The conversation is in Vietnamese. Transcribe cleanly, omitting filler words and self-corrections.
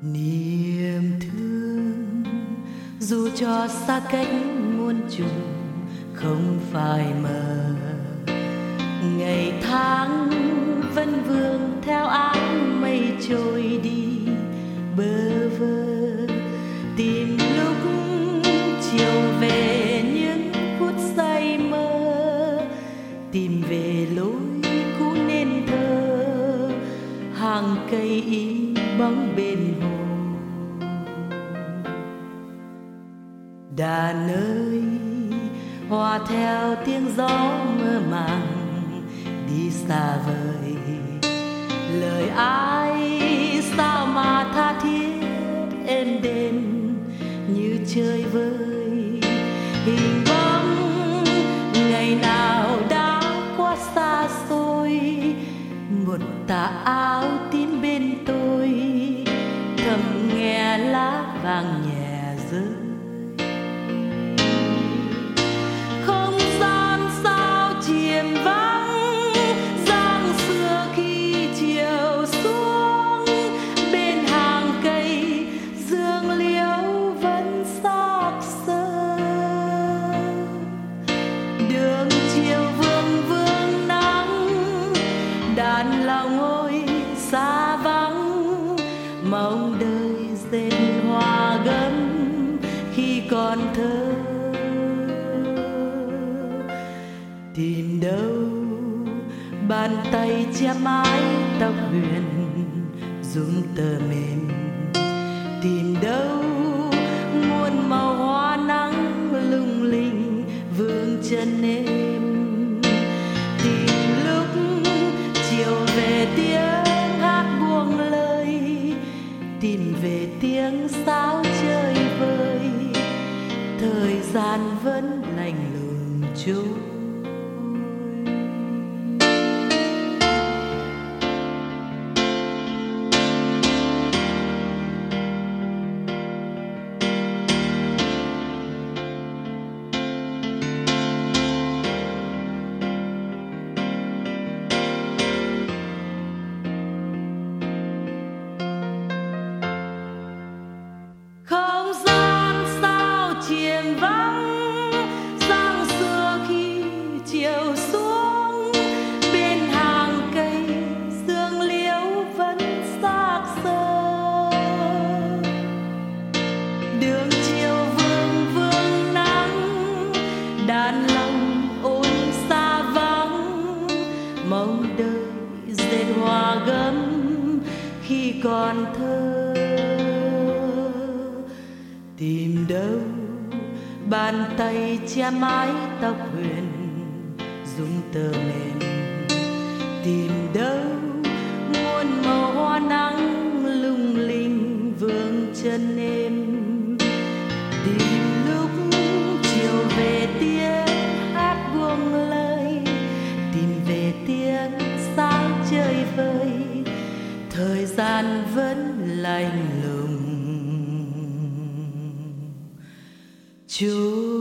Niềm thương dù cho xa cách muôn trùng không phải mờ, ngày tháng vẫn vương theo áng mây trôi đi bơ vơ, tìm lúc chiều về những phút say mơ, tìm về lối cũ nên thơ, hàng cây in bóng bên hồ. Đàn ơi, hòa theo tiếng gió mơ màng đi xa vời, lời ai sao mà tha thiết êm đềm như chơi vơi, hình bóng ngày nào đã quá xa xôi, một tà áo tím bên tôi thầm nghe lá vàng nhẹ rơi. Xa vắng mong đời dệt hoa gấm khi còn thơ, tìm đâu bàn tay che mái tóc huyền rung tơ mềm, tìm đâu muôn màu hoa nắng lung linh vương chân em, tìm lúc chiều về tiếng tìm về tiếng sáo chơi vơi, thời gian vẫn lạnh lùng trôi. Đàn lòng ôi xa vắng mong đời dệt hoa gấm khi còn thơ, tìm đâu bàn tay che mái tóc huyền rung tơ mềm, tìm đâu muôn màu hoa nắng lung linh vương chân em, tìm lúc chiều về tiếng hát buông lời, tìm về tiếng sao chơi vơi, thời gian vẫn lạnh lùng trôi.